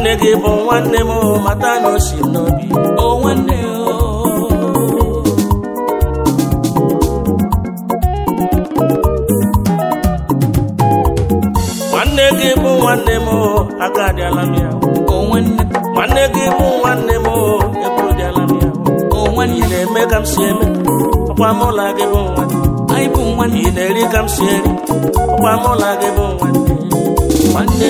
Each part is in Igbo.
nwanne gị bụ nwanne m mata na o si n'obi o nwanne nwanne gị bụ nwanne m aka adịala m ya o nwanne nwanne gị bụ nwanne m eburu dịala m ya o nwanne ị na-eme ka m si eme ọkwa m ụlọ gị bụ nwanne anyị bụ nwanne ị na-eri ka m si eri ọkwa m ụlọ gị bụ nwanne nwanne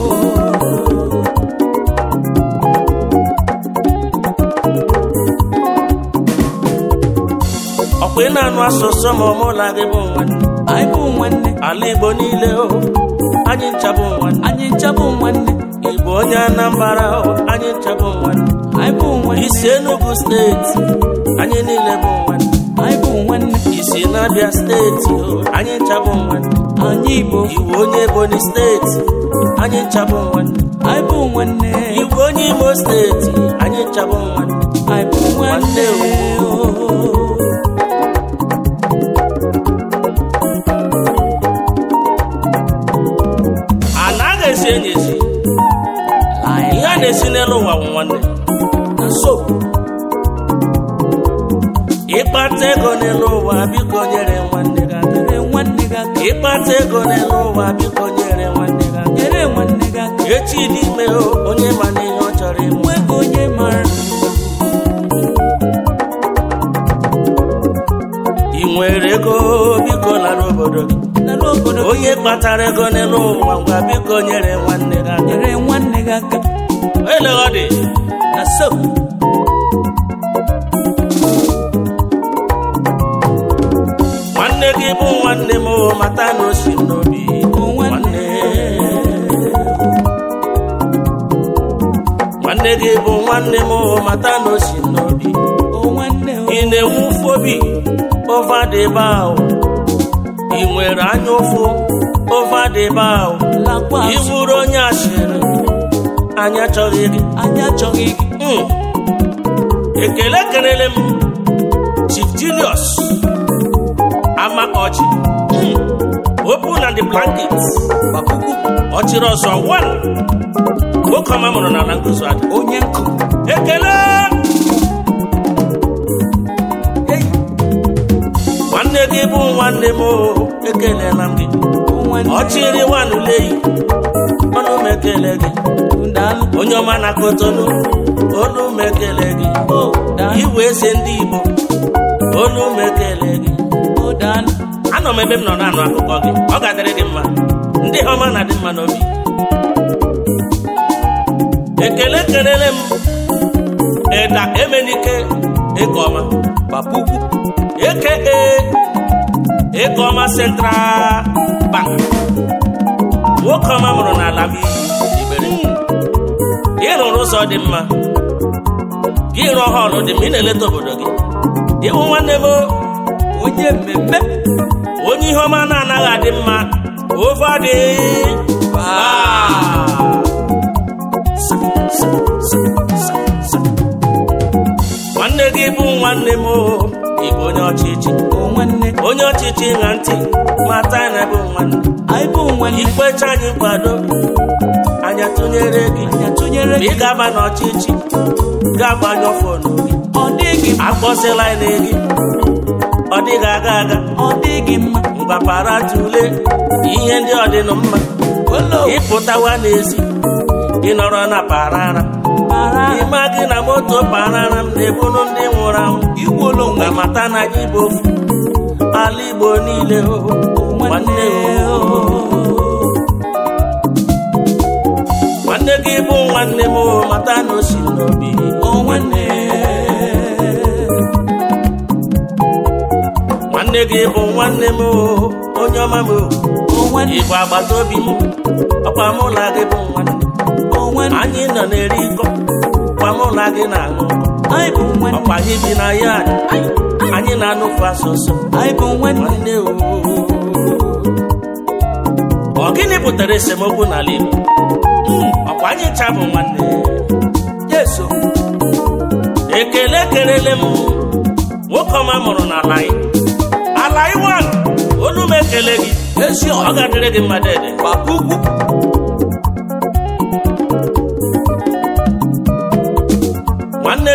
ọkwa ị na-anụ asụsụ ma ọmụla gị bụ nwanne anyị bụ nwanne ala Igbo niile anyị ncha bụ nwanne anyị ncha bụ nwanne Igbo onye Anambra anyị ncha bụ nwanne anyị bụ nwanne isi Enugu steeti anyị niile bụ nwanne anyị bụ nwanne isi n'Abia steeti anyị ncha bụ nwanne anyị Igbo Igbo onye Ebonyi steeti anyị ncha bụ nwanne anyị bụ nwanne Igbo onye Imo steeti anyị ncha bụ nwanne anyị bụ nwanne anaghị esi enyi esi ihe a na-esi n'elu ụwa bụ nwanne so ịkpata ego n'elu ụwa biko nyere nwanne gị aka nwanne gị aka ịkpata ego n'elu ụwa biko nyere nwanne gị aka nyere nwanne gị aka echi dị ime onye ma na ihe ọ chọrọ ịmụ nwe onye mara ị nwere ego biko lara obodo gị n'ala obodo onye kpatara ego n'elu ụwa ngwa biko nyere nwanne gị aka nyere nwanne gị aka ele ọ dị na so nwanne gị bụ nwanne m mata na o si n'obi nwanne nwanne gị bụ nwanne m mata na o si n'obi nwanne ị na-enwufu obi over the bow ị nwere anya ụfụ over the bow lakwa ị bụrụ onye asịrị anya chọghị gị anya achọghị gị ekele kelele m Chief Julius Amaochi open and the blanket bakuku ọchịrị ọzọ one nwoke ọma mụrụ n'ala nguzo adị onye nkụ ekele nwanne gị bụ nwanne m ekelela m gị ọchịrị nwanuleyi ọnụ m ekele gị onye ọma na Kotonu olu m ekele gị iwe eze ndị Igbo olu m ekele gị anọ m ebe m nọ na-anụ akụkọ gị ọ ga-adịrị gị mma ndị ọma na-adị mma n'obi ekele kelele m Eda Emenike Ekeọma bapuku aka Ekeọma Central Bank nwoke ọma mụrụ n'ala bụ Ibere ị rụrụ ụzọ dị mma gị rụọ họlụ dị mma ị na-eleta obodo gị ịwụ nwanne m onye mmemme onye ihe ọma na-anaghị adị mma over the nwanne gị bụ nwanne m Igbo onye ọchịchị onye ọchịchị na ntị mata na bụ nwanne anyị bụ nwanne ikpecha anyị kwado anya tụnyere gị ị ga-aba n'ọchịchị ga-agbanyụ fonu gị ọ dịghị akpọsịla anyị gị ọ dịghị aga aga ọ dịghị mma mgbapara tụle ihe ndị ọdịnụ mma ịpụtawa n'ezi ịnọrọ na parara ịma gị na moto parara m na-ebunu ndị nwụrụ anwụ igwolo na mata na gị bụ ala Igbo niile nwanne nwanne gị bụ nwanne m mata na o si n'obi nwanne nwanne gị bụ nwanne m onye ọma m Igbo agbata obi m ọkwa mụ na gị bụ nwanne anyị nọ na-eri iko ọkwa mụ na gị na-aṅụ ọkwa anyị bi na ya anyị na-anụfu asụsụ nwanne ọ gịnị butere esemokwu n'ala Igbo ọkwa anyị ncha bụ nwanne Yesu ekele kelele m nwoke ọma mụrụ n'ala anyị ala Iwan olu m ekele gị ezi ọ ga-adịrị gị mmadụ ede bapuku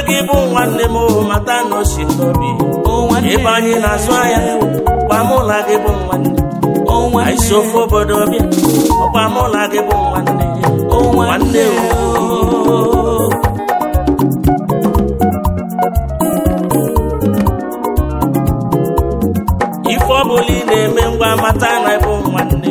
gị bụ nwanne m mata na o si n'obi ebe anyị na-azụ ahịa ọkwa mụ na gị bụ nwanne anyị si ofe obodo bịa ọkwa mụ na gị bụ nwanne nwanne ife ọbụla ị na-eme ngwa mata na ịbụ nwanne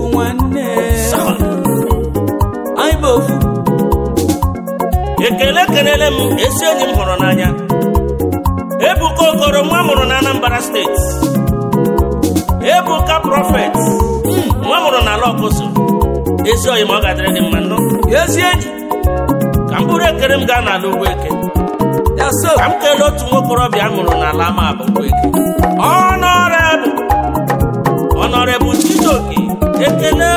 anyị bụ ofu. ekele kelele m esi enyi m hụrụ n'anya Ebuka Okoro nwa mụrụ na Anambra steeti Ebuka Prophet nwa mụrụ na Lọkụsụ ezi oyi ma ọ ga-adịrị gị mma nnọọ ezi enyi ka m bụrụ ekele m gaa n'ala Ugwueke ka m kelee otu nwokorobịa a mụrụ n'ala Amabụ Ugwueke Honorable Chijioke ekele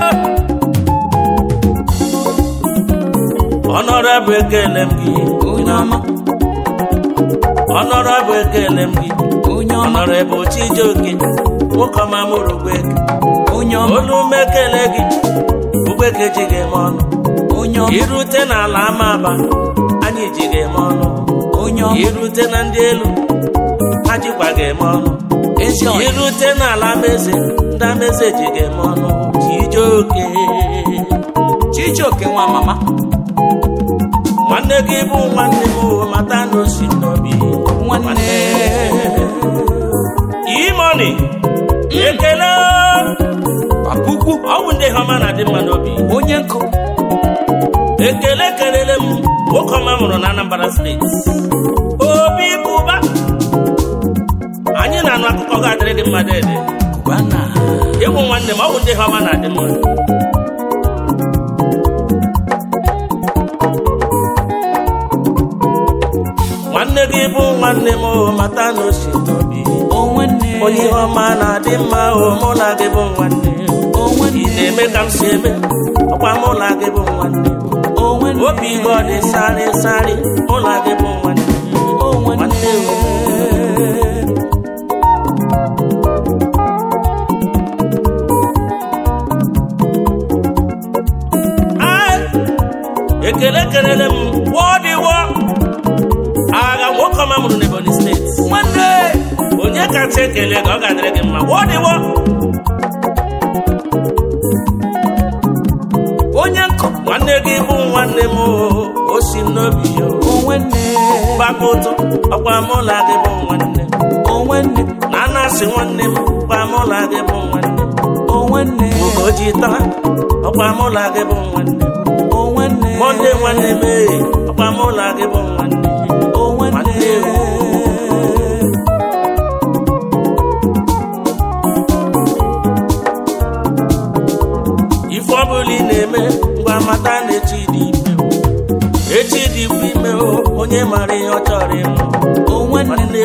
Honorable ekele m gị onye ọma Honorable ekele m gị Honorable Chijioke nwoke ọma mụrụ Ugwueke onye ọma olu m ekele gị Ugwueke ji gị eme ọnụ onye ọma irute n'ala Amaba anyị ji gị eme ọnụ onye ọma irute na ndị elu ha jikwa gị eme ọnụ ezi ọyị irute n'ala Amaeze ndị Amaeze ji gị eme ọnụ Chijioke nwa mama nwanne gị bụ nwanne m mata na o si n'obi nwanne imoni ekele akụkụ ọ bụ ndị ọma na-adị mma n'obi onye nkụ ekele kelele m nwoke ọma mụrụ na Anambra steeti Obi Kuba anyị na-anụ akụkọ ga-adịrị gị mma dede Kubana ịbụ nwanne m ọ bụ ndị ọma na-adị mma nwanne gị bụ nwanne m mata na o si n'obi onye ọma na-adị mma mụ na gị bụ nwanne ị na-eme ka m si eme ọkwa mụ na gị bụ nwanne obi gị ọ dị sarị sarị mụ na gị bụ nwanne nwanne ekele kelele m wọdịwọ agha nwoke ọma mụrụ n'Ebonyi steeti nwanne onye kacha ekele ka ọ ga-adịrị gị mma wọdịwọ onye nkụ nwanne gị bụ nwanne m o si n'obi yo gbakọ ụtụ ọkwa mụla gị bụ nwanne na anasị nwanne m ọkwa mụla gị bụ nwanne Ugoji taa ọkwa mụla gị bụ nwanne Monde nwanne m ọkwa mụla gị bụ nwanne ife ọbụla ị na-eme ngwa mata na echi dị ime onye mara ihe ọ chọrọ ịmụ nwanne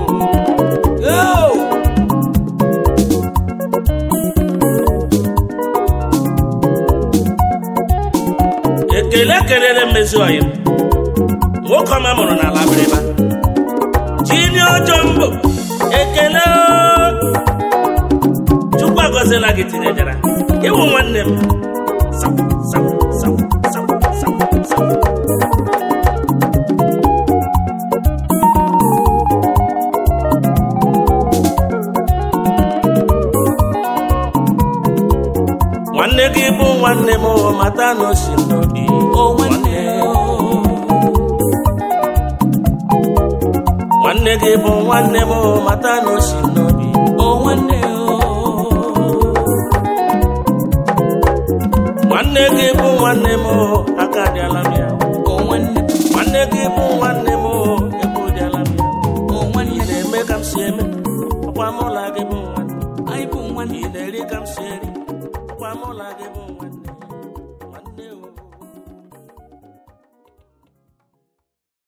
ekele kelele mmezi ọyị m nwoke ọma mụrụ n'ala Abịrịba Junior Jumbo ekele Chukwu agọziela gị tinyejara ịwụ nwanne m nwanne gị bụ nwanne m mata na o si n'obi nwanne gị bụ nwanne m mata na o si n'obi nwanne gị bụ nwanne m aka dịala m ya nwanne gị bụ nwanne m ebe dịala m ya ị na-eme ka m si eme ọkwa mụla gị bụ nwanne ị na-eri ka m si eri ọkwa mụla gị bụ